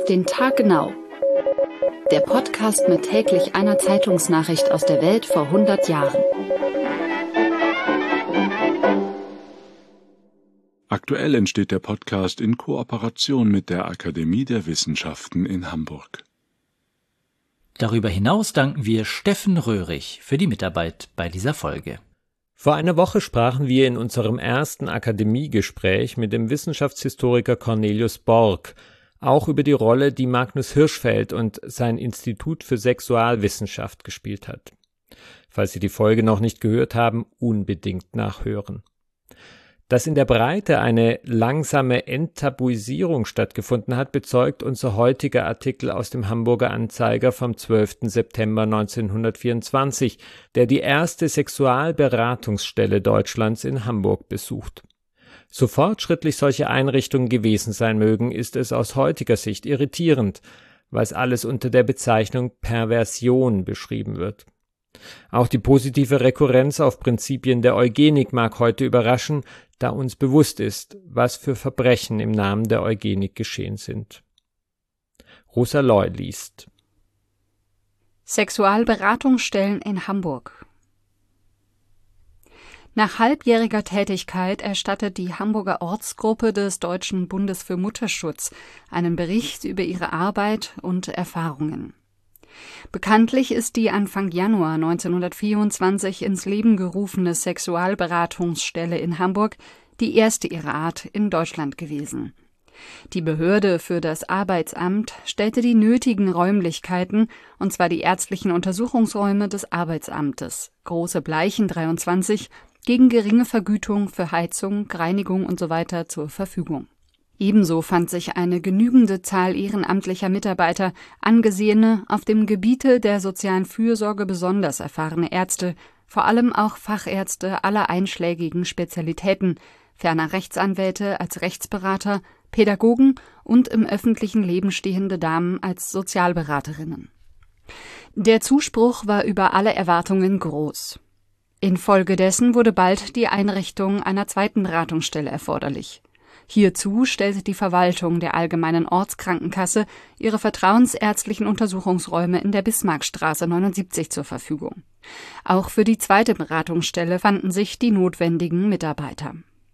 Auf den Tag genau. Der Podcast mit täglich einer Zeitungsnachricht aus der Welt vor 100 Jahren. Aktuell entsteht der Podcast in Kooperation mit der Akademie der Wissenschaften in Hamburg. Darüber hinaus danken wir Steffen Röhrig für die Mitarbeit bei dieser Folge. Vor einer Woche sprachen wir in unserem ersten Akademiegespräch mit dem Wissenschaftshistoriker Cornelius Borck auch über die Rolle, die Magnus Hirschfeld und sein Institut für Sexualwissenschaft gespielt hat. Falls Sie die Folge noch nicht gehört haben, unbedingt nachhören. Dass in der Breite eine langsame Enttabuisierung stattgefunden hat, bezeugt unser heutiger Artikel aus dem Hamburger Anzeiger vom 12. September 1924, der die erste Sexualberatungsstelle Deutschlands in Hamburg besucht. So fortschrittlich solche Einrichtungen gewesen sein mögen, ist es aus heutiger Sicht irritierend, weil es alles unter der Bezeichnung Perversion beschrieben wird. Auch die positive Rekurrenz auf Prinzipien der Eugenik mag heute überraschen, da uns bewusst ist, was für Verbrechen im Namen der Eugenik geschehen sind. Rosa Loy liest. Sexualberatungsstellen in Hamburg. Nach halbjähriger Tätigkeit erstattet die Hamburger Ortsgruppe des Deutschen Bundes für Mutterschutz einen Bericht über ihre Arbeit und Erfahrungen. Bekanntlich ist die Anfang Januar 1924 ins Leben gerufene Sexualberatungsstelle in Hamburg die erste ihrer Art in Deutschland gewesen. Die Behörde für das Arbeitsamt stellte die nötigen Räumlichkeiten, und zwar die ärztlichen Untersuchungsräume des Arbeitsamtes, Große Bleichen 23, gegen geringe Vergütung für Heizung, Reinigung usw. zur Verfügung. Ebenso fand sich eine genügende Zahl ehrenamtlicher Mitarbeiter, angesehene, auf dem Gebiete der sozialen Fürsorge besonders erfahrene Ärzte, vor allem auch Fachärzte aller einschlägigen Spezialitäten, ferner Rechtsanwälte als Rechtsberater, Pädagogen und im öffentlichen Leben stehende Damen als Sozialberaterinnen. Der Zuspruch war über alle Erwartungen groß. Infolgedessen wurde bald die Einrichtung einer zweiten Beratungsstelle erforderlich. Hierzu stellte die Verwaltung der Allgemeinen Ortskrankenkasse ihre vertrauensärztlichen Untersuchungsräume in der Bismarckstraße 79 zur Verfügung. Auch für die zweite Beratungsstelle fanden sich die notwendigen Mitarbeiter.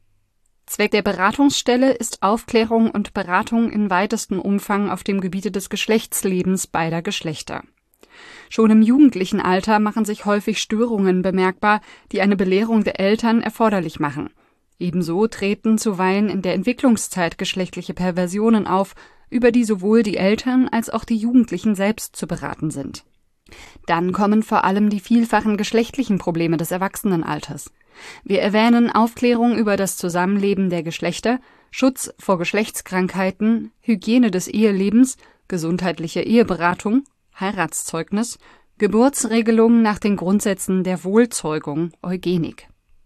Zweck der Beratungsstelle ist Aufklärung und Beratung in weitestem Umfang auf dem Gebiete des Geschlechtslebens beider Geschlechter. Schon im jugendlichen Alter machen sich häufig Störungen bemerkbar, die eine Belehrung der Eltern erforderlich machen. Ebenso treten zuweilen in der Entwicklungszeit geschlechtliche Perversionen auf, über die sowohl die Eltern als auch die Jugendlichen selbst zu beraten sind. Dann kommen vor allem die vielfachen geschlechtlichen Probleme des Erwachsenenalters. Wir erwähnen Aufklärung über das Zusammenleben der Geschlechter, Schutz vor Geschlechtskrankheiten, Hygiene des Ehelebens, gesundheitliche Eheberatung, Heiratszeugnis, Geburtsregelungen nach den Grundsätzen der Wohlzeugung, Eugenik.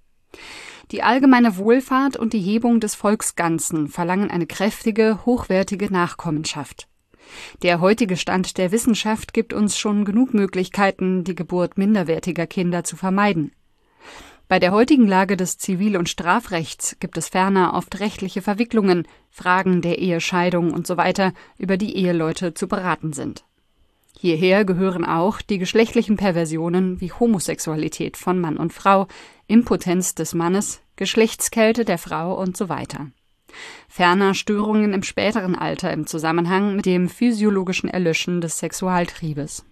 Die allgemeine Wohlfahrt und die Hebung des Volksganzen verlangen eine kräftige, hochwertige Nachkommenschaft. Der heutige Stand der Wissenschaft gibt uns schon genug Möglichkeiten, die Geburt minderwertiger Kinder zu vermeiden. Bei der heutigen Lage des Zivil- und Strafrechts gibt es ferner oft rechtliche Verwicklungen, Fragen der Ehescheidung usw., über die Eheleute zu beraten sind. Hierher gehören auch die geschlechtlichen Perversionen wie Homosexualität von Mann und Frau, Impotenz des Mannes, Geschlechtskälte der Frau usw. Ferner Störungen im späteren Alter im Zusammenhang mit dem physiologischen Erlöschen des Sexualtriebes.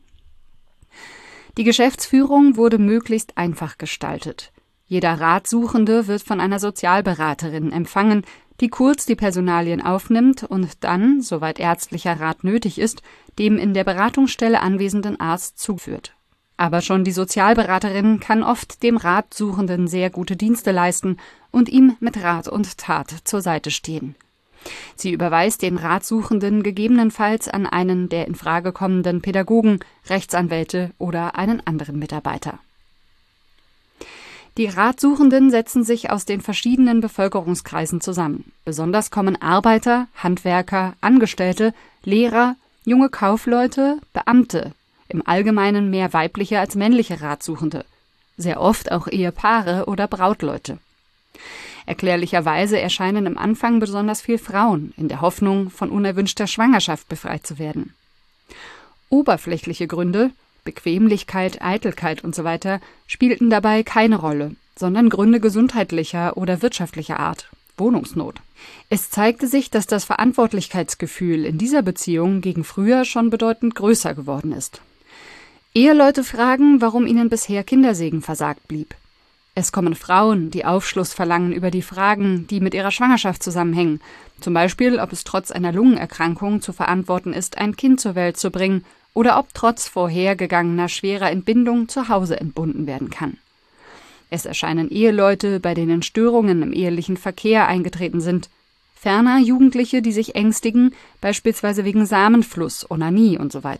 Die Geschäftsführung wurde möglichst einfach gestaltet. Jeder Ratsuchende wird von einer Sozialberaterin empfangen, die kurz die Personalien aufnimmt und dann, soweit ärztlicher Rat nötig ist, dem in der Beratungsstelle anwesenden Arzt zuführt. Aber schon die Sozialberaterin kann oft dem Ratsuchenden sehr gute Dienste leisten und ihm mit Rat und Tat zur Seite stehen. Sie überweist den Ratsuchenden gegebenenfalls an einen der in Frage kommenden Pädagogen, Rechtsanwälte oder einen anderen Mitarbeiter. Die Ratsuchenden setzen sich aus den verschiedenen Bevölkerungskreisen zusammen. Besonders kommen Arbeiter, Handwerker, Angestellte, Lehrer, junge Kaufleute, Beamte, im Allgemeinen mehr weibliche als männliche Ratsuchende, sehr oft auch Ehepaare oder Brautleute. Erklärlicherweise erscheinen am Anfang besonders viel Frauen, in der Hoffnung, von unerwünschter Schwangerschaft befreit zu werden. Oberflächliche Gründe, Bequemlichkeit, Eitelkeit usw. spielten dabei keine Rolle, sondern Gründe gesundheitlicher oder wirtschaftlicher Art, Wohnungsnot. Es zeigte sich, dass das Verantwortlichkeitsgefühl in dieser Beziehung gegen früher schon bedeutend größer geworden ist. Eheleute fragen, warum ihnen bisher Kindersegen versagt blieb. Es kommen Frauen, die Aufschluss verlangen über die Fragen, die mit ihrer Schwangerschaft zusammenhängen, zum Beispiel, ob es trotz einer Lungenerkrankung zu verantworten ist, ein Kind zur Welt zu bringen, oder ob trotz vorhergegangener schwerer Entbindung zu Hause entbunden werden kann. Es erscheinen Eheleute, bei denen Störungen im ehelichen Verkehr eingetreten sind. Ferner Jugendliche, die sich ängstigen, beispielsweise wegen Samenfluss, Onanie usw.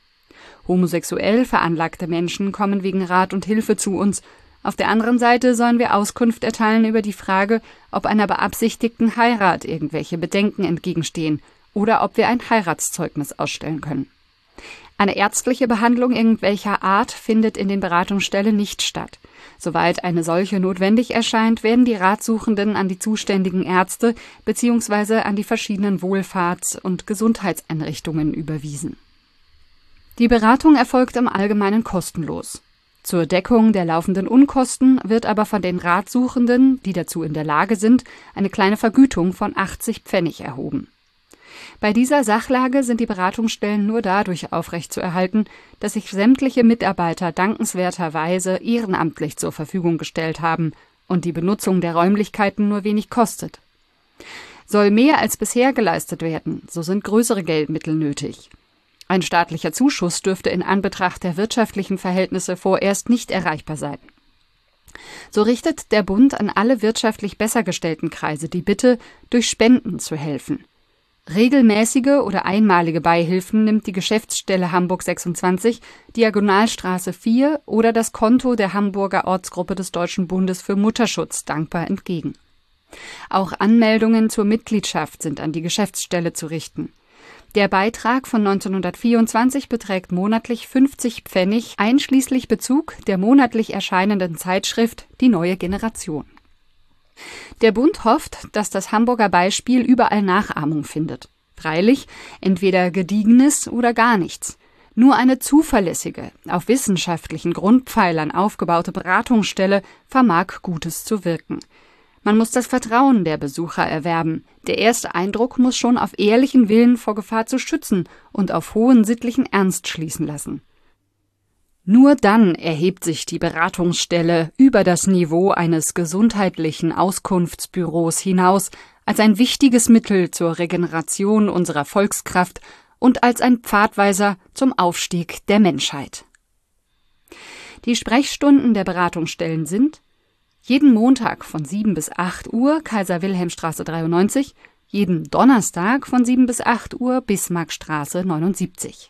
Homosexuell veranlagte Menschen kommen wegen Rat und Hilfe zu uns. Auf der anderen Seite sollen wir Auskunft erteilen über die Frage, ob einer beabsichtigten Heirat irgendwelche Bedenken entgegenstehen oder ob wir ein Heiratszeugnis ausstellen können. Eine ärztliche Behandlung irgendwelcher Art findet in den Beratungsstellen nicht statt. Soweit eine solche notwendig erscheint, werden die Ratsuchenden an die zuständigen Ärzte bzw. an die verschiedenen Wohlfahrts- und Gesundheitseinrichtungen überwiesen. Die Beratung erfolgt im Allgemeinen kostenlos. Zur Deckung der laufenden Unkosten wird aber von den Ratsuchenden, die dazu in der Lage sind, eine kleine Vergütung von 80 Pfennig erhoben. Bei dieser Sachlage sind die Beratungsstellen nur dadurch aufrechtzuerhalten, dass sich sämtliche Mitarbeiter dankenswerterweise ehrenamtlich zur Verfügung gestellt haben und die Benutzung der Räumlichkeiten nur wenig kostet. Soll mehr als bisher geleistet werden, so sind größere Geldmittel nötig. Ein staatlicher Zuschuss dürfte in Anbetracht der wirtschaftlichen Verhältnisse vorerst nicht erreichbar sein. So richtet der Bund an alle wirtschaftlich besser gestellten Kreise die Bitte, durch Spenden zu helfen. Regelmäßige oder einmalige Beihilfen nimmt die Geschäftsstelle Hamburg 26, Diagonalstraße 4 oder das Konto der Hamburger Ortsgruppe des Deutschen Bundes für Mutterschutz dankbar entgegen. Auch Anmeldungen zur Mitgliedschaft sind an die Geschäftsstelle zu richten. Der Beitrag von 1924 beträgt monatlich 50 Pfennig, einschließlich Bezug der monatlich erscheinenden Zeitschrift Die neue Generation. Der Bund hofft, dass das Hamburger Beispiel überall Nachahmung findet. Freilich, entweder Gediegenes oder gar nichts. Nur eine zuverlässige, auf wissenschaftlichen Grundpfeilern aufgebaute Beratungsstelle vermag Gutes zu wirken. Man muss das Vertrauen der Besucher erwerben. Der erste Eindruck muss schon auf ehrlichen Willen vor Gefahr zu schützen und auf hohen sittlichen Ernst schließen lassen. Nur dann erhebt sich die Beratungsstelle über das Niveau eines gesundheitlichen Auskunftsbüros hinaus als ein wichtiges Mittel zur Regeneration unserer Volkskraft und als ein Pfadweiser zum Aufstieg der Menschheit. Die Sprechstunden der Beratungsstellen sind: jeden Montag von 7 bis 8 Uhr Kaiser-Wilhelm-Straße 93, jeden Donnerstag von 7 bis 8 Uhr Bismarckstraße 79.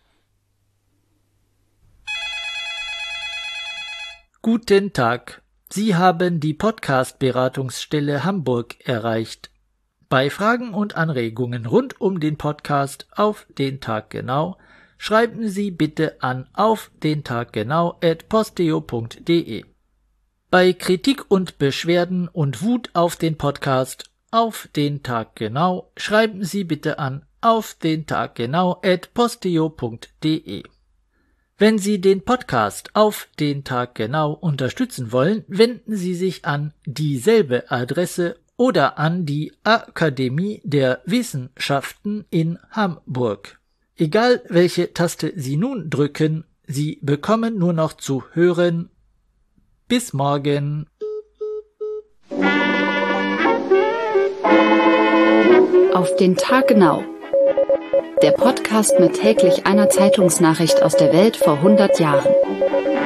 Guten Tag. Sie haben die Podcast-Beratungsstelle Hamburg erreicht. Bei Fragen und Anregungen rund um den Podcast Auf den Tag genau schreiben Sie bitte an aufdentaggenau@posteo.de. Bei Kritik und Beschwerden und Wut auf den Podcast Auf den Tag genau schreiben Sie bitte an aufdentaggenau@posteo.de. Wenn Sie den Podcast Auf den Tag genau unterstützen wollen, wenden Sie sich an dieselbe Adresse oder an die Akademie der Wissenschaften in Hamburg. Egal welche Taste Sie nun drücken, Sie bekommen nur noch zu hören: bis morgen. Auf den Tag genau. Der Podcast mit täglich einer Zeitungsnachricht aus der Welt vor 100 Jahren.